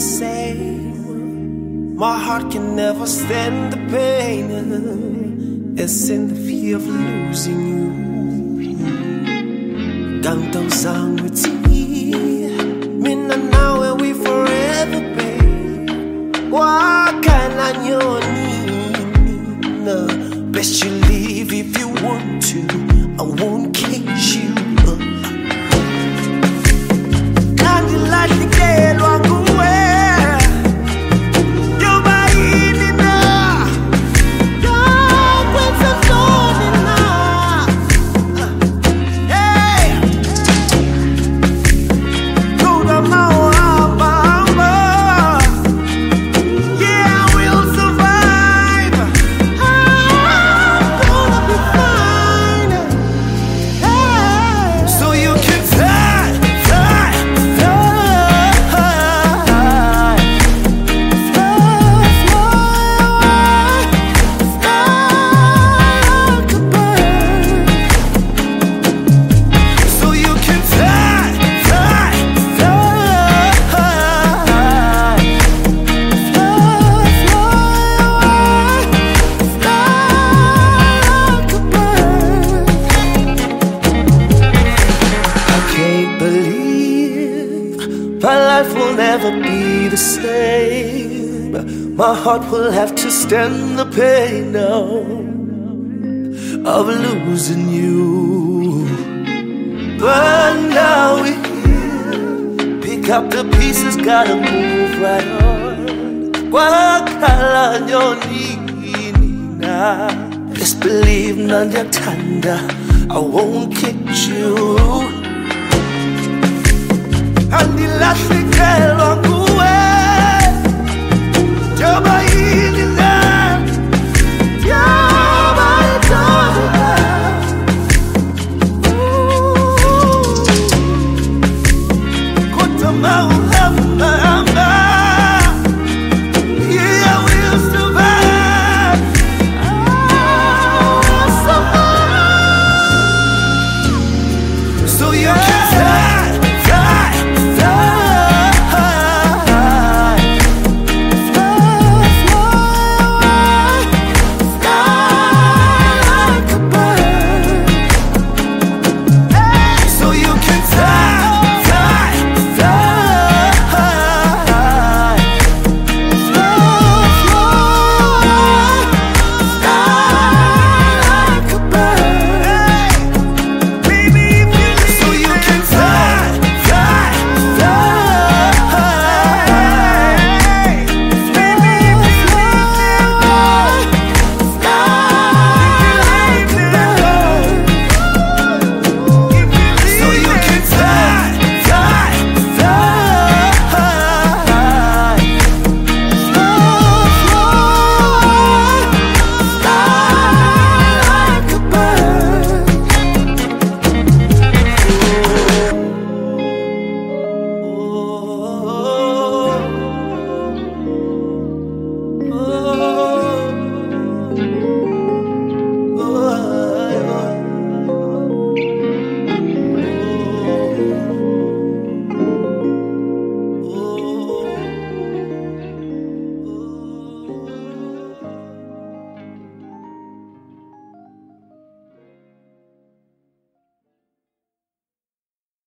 same. My heart can never stand the pain. It's in the fear of losing you. Ganto zangwiti, mina nawe we forever, babe. Wakala nyoni, best you leave if you want to. I won't cage you. Candy like the girl walk away. My life will never be the same. My heart will have to stand the pain now of losing you. But now we're here. Pick up the pieces, gotta move right on. Wakala nyoni na. Just believe none tanda. I won't kick you.